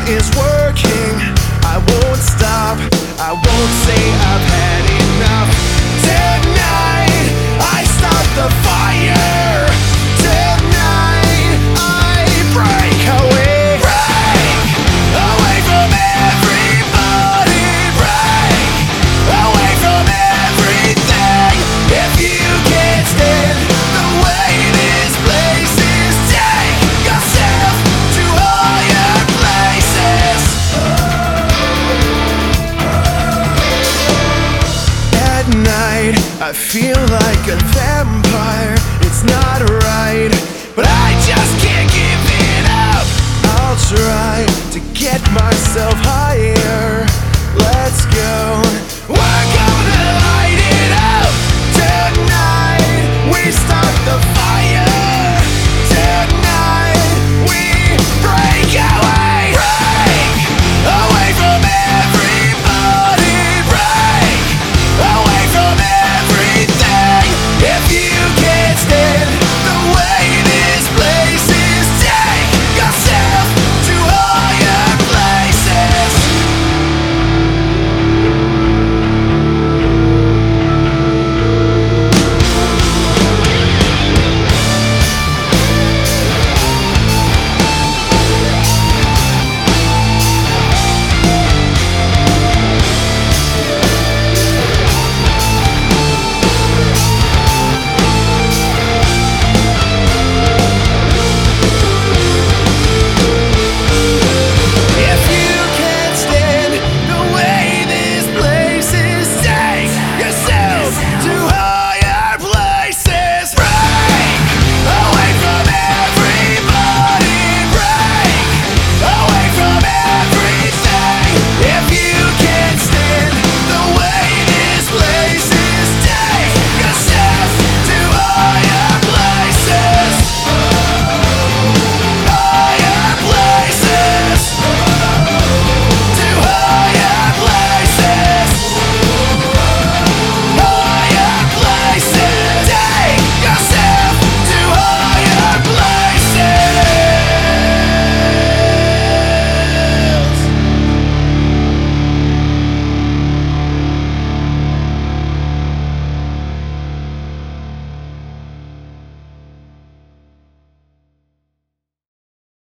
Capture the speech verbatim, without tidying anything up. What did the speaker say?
is working. I won't stop, I won't say I've had enough. Tonight, I start the fire. Tonight, I break away. Break away from everybody. Break away from everything. If you can't stand the way this place is, take yourself to higher places. At night, I feel like a vampire. It's not right, but I just can't give it up. I'll try to get myself higher.